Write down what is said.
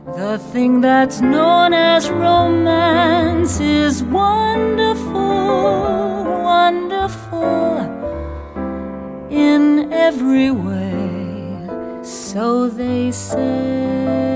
The thing that's known as romance is wonderful, wonderful in every way, so they say.